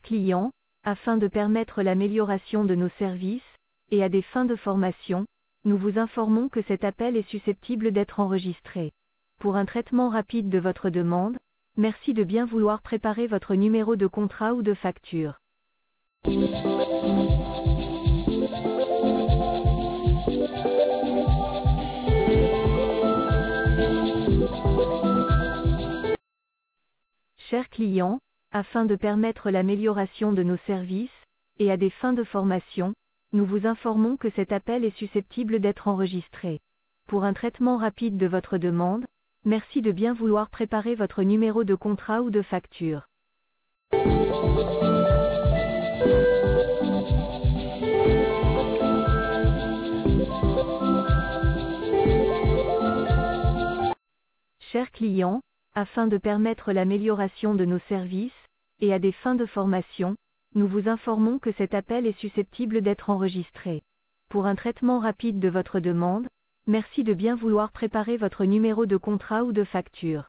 client, afin de permettre l'amélioration de nos services, et à des fins de formation, nous vous informons que cet appel est susceptible d'être enregistré. Pour un traitement rapide de votre demande, merci de bien vouloir préparer votre numéro de contrat ou de facture. Chers clients, afin de permettre l'amélioration de nos services, et à des fins de formation, nous vous informons que cet appel est susceptible d'être enregistré. Pour un traitement rapide de votre demande, merci de bien vouloir préparer votre numéro de contrat ou de facture. Chers clients, afin de permettre l'amélioration de nos services, et à des fins de formation, nous vous informons que cet appel est susceptible d'être enregistré. Pour un traitement rapide de votre demande, merci de bien vouloir préparer votre numéro de contrat ou de facture.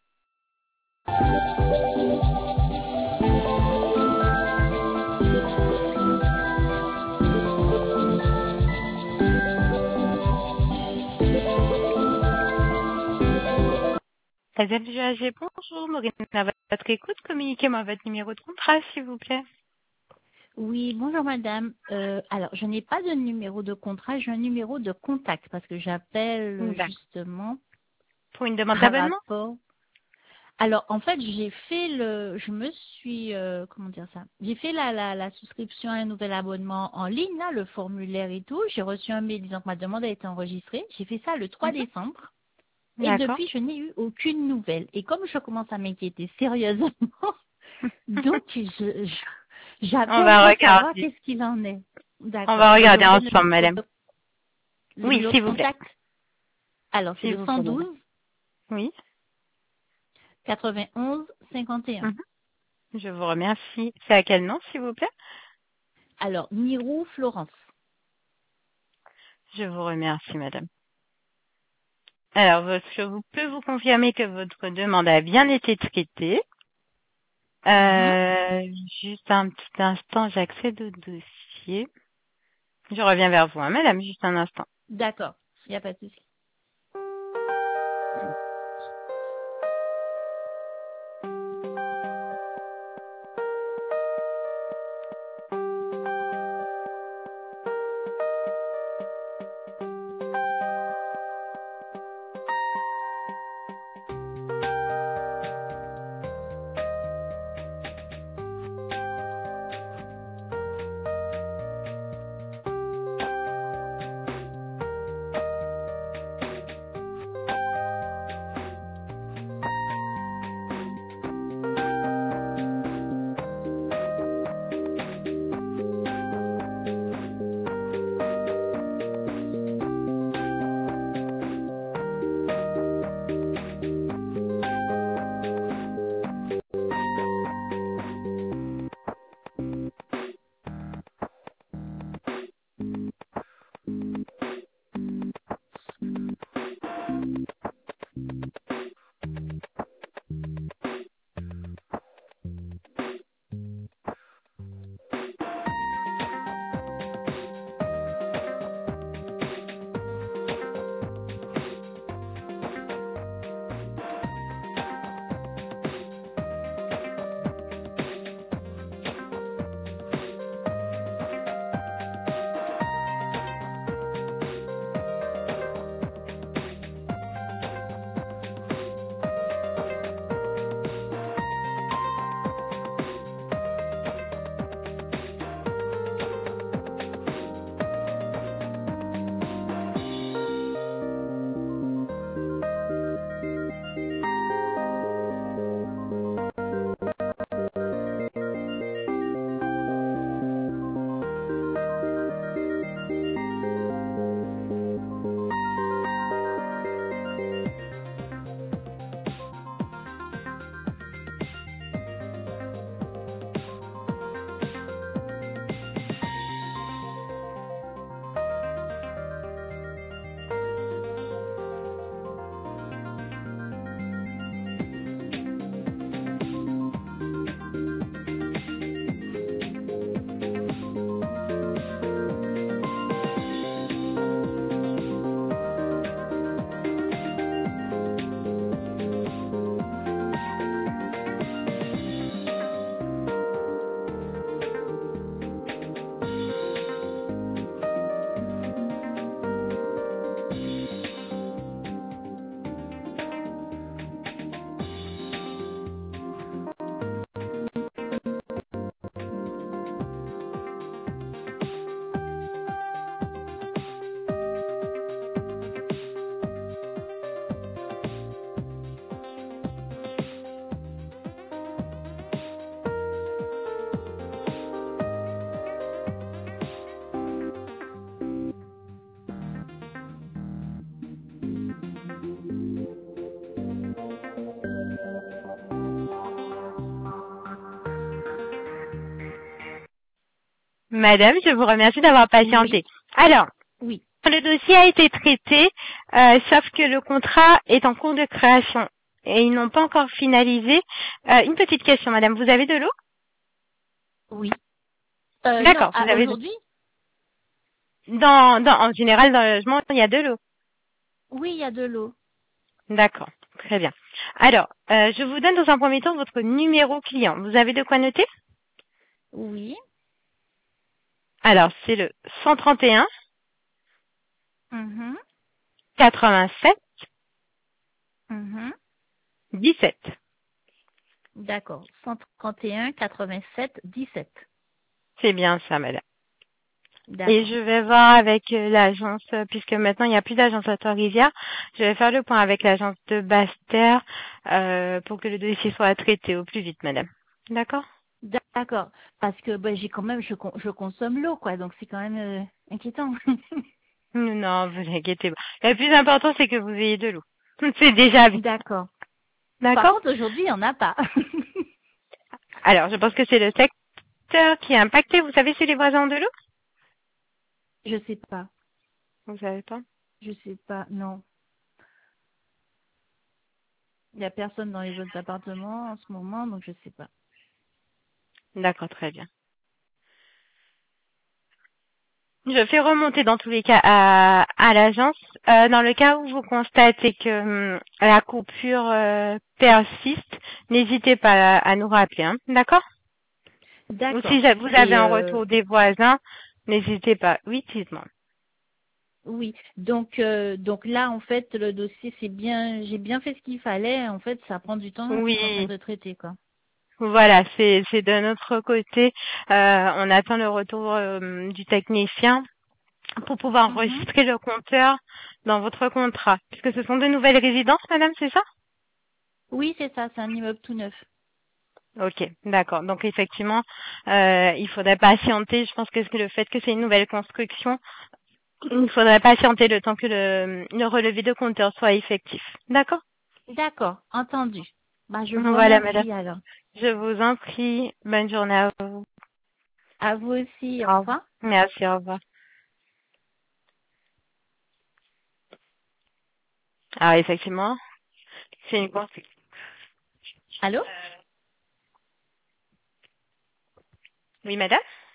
SFGAG, bonjour, Maureen, à votre écoute, communiquez-moi votre numéro de contrat, s'il vous plaît. Oui, bonjour madame. Alors, je n'ai pas de numéro de contrat, j'ai un numéro de contact parce que j'appelle D'accord. justement Pour une demande par d'abonnement? rapport. Alors, en fait, je me suis, comment dire ça? J'ai fait la souscription à un nouvel abonnement en ligne, là, le formulaire et tout. J'ai reçu un mail disant que ma demande a été enregistrée. J'ai fait ça le 3 décembre. Et D'accord. depuis, je n'ai eu aucune nouvelle. Et comme je commence à m'inquiéter sérieusement, donc On j'appelle va pour savoir regarder. qu'est-ce qu'il en est. On D'accord. va Je vais regarder vous donner ensemble, madame. le Oui, numéro de s'il vous plaît. contact. Alors, c'est S'il le vous plaît, madame. 112 Oui. 91 51. Mhm. Je vous remercie. C'est à quel nom, s'il vous plaît? Alors, Nirou Florence. Je vous remercie, madame. Alors, je peux vous confirmer que votre demande a bien été traitée. Mhm. Juste un petit instant, j'accède au dossier. Je reviens vers vous, hein, madame, juste un instant. D'accord, il n'y a pas de souci. Madame, je vous remercie d'avoir patienté. Alors, Oui. le dossier a été traité, sauf que le contrat est en cours de création et ils n'ont pas encore finalisé. Une petite question, madame, vous avez de l'eau? Oui. D'accord, Non, vous avez aujourd'hui? en général, dans le logement, il y a de l'eau. Oui, il y a de l'eau. D'accord, très bien. Alors, je vous donne dans un premier temps votre numéro client. Vous avez de quoi noter? Oui. Alors, c'est le 131 Mhm. 87 Mhm. 17. D'accord. 131 87 17. C'est bien ça, madame. Et D'accord. je vais voir avec l'agence, puisque maintenant il n'y a plus d'agence à Trois-Rivières, je vais faire le point avec l'agence de Basse-Terre pour que le dossier soit traité au plus vite, madame. D'accord? D'accord. Parce que j'ai quand même, je consomme l'eau, quoi. Donc c'est quand même inquiétant. Non, vous inquiétez pas. Le plus important, c'est que vous ayez de l'eau. C'est déjà bien. D'accord. Par D'accord? contre, aujourd'hui, il n'y en a pas. Alors, je pense que c'est le secteur qui est impacté. Vous savez, c'est les voisins de l'eau? Je sais pas. Vous savez pas? Je sais pas. Non. Il n'y a personne dans les autres appartements en ce moment, donc je sais pas. D'accord, très bien. Je fais remonter dans tous les cas à l'agence. Dans le cas où vous constatez que la coupure persiste, n'hésitez pas à nous rappeler, hein. D'accord? Ou si D'accord. vous avez Et un retour des voisins, n'hésitez pas. Oui, dites-moi. oui. Donc là, en fait, le dossier, j'ai bien fait ce qu'il fallait. En fait, ça prend du temps. Ils sont en train Oui, de traiter, quoi. voilà, c'est de notre côté. On attend le retour du technicien pour pouvoir Mhm. enregistrer le compteur dans votre contrat. Puisque ce sont de nouvelles résidences, madame, c'est ça? Oui, c'est ça. C'est un immeuble tout neuf. Ok, d'accord. Donc effectivement, il faudrait patienter. Je pense que c'est le fait que c'est une nouvelle construction, il faudrait patienter le temps que le relevé de compteur soit effectif. D'accord? D'accord. Entendu. Bah, je vous Voilà, madame. remercie alors. Je vous en prie. Bonne journée à vous. À vous aussi. Au Au revoir. revoir. Merci, au revoir. Alors effectivement, c'est une construction. Allô? Oui, madame?